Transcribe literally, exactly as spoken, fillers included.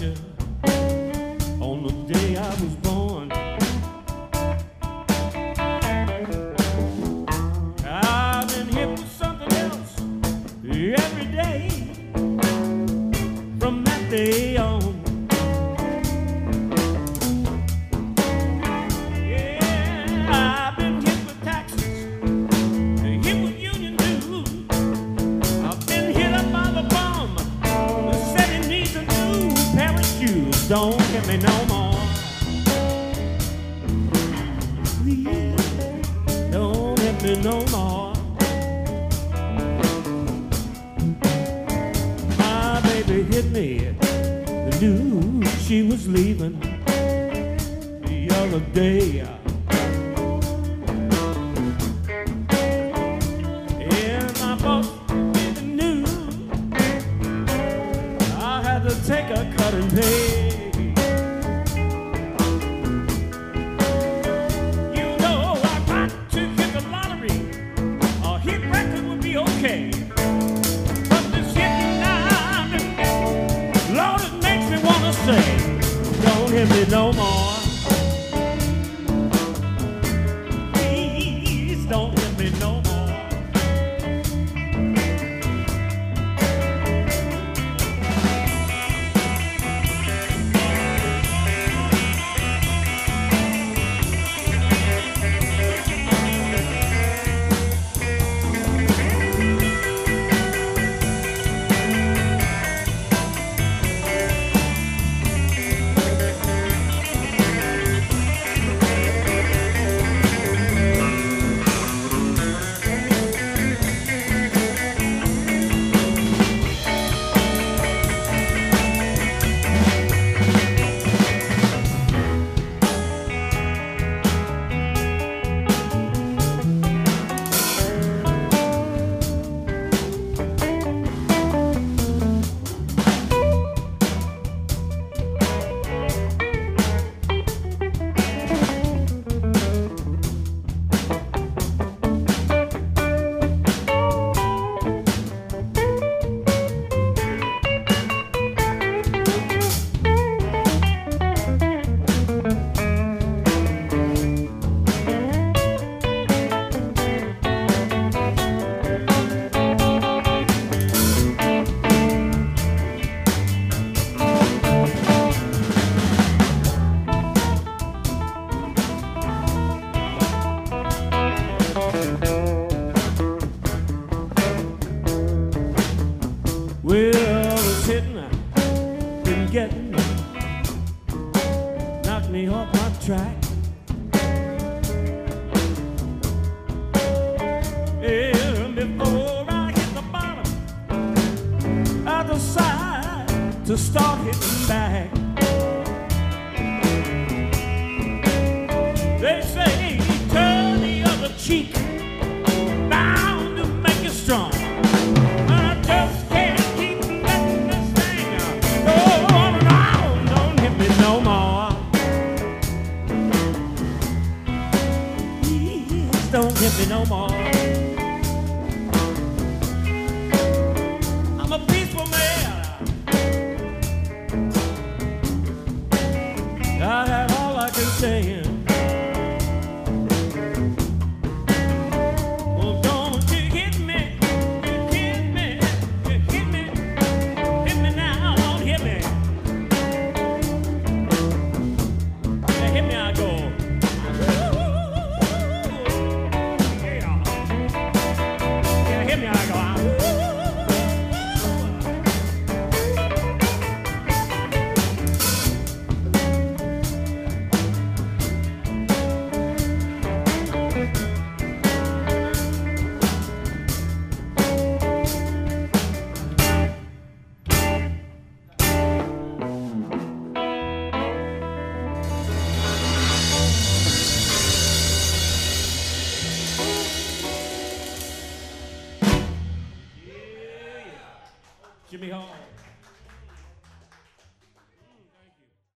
you on the day I was born. I've been hit with something else every day from that day on. Don't hit me no more. Please, don't hit me no more. My baby hit me, knew she was leaving the other day. And my boss knew I had to take a cut and pay. Okay, but this hitting now, Lord, it makes me wanna say, don't hit me no more. Please don't hit me no more. Well, it's hitting, been getting, knocked me off my track. And before I hit the bottom, I decide to start hitting back. They say turn the other cheek, bound to make you strong. I just can't keep letting this thing go on and on. Don't hit me no more. Please don't hit me no more. I'm a peaceful man. I have all I can say. Jimmy Hall.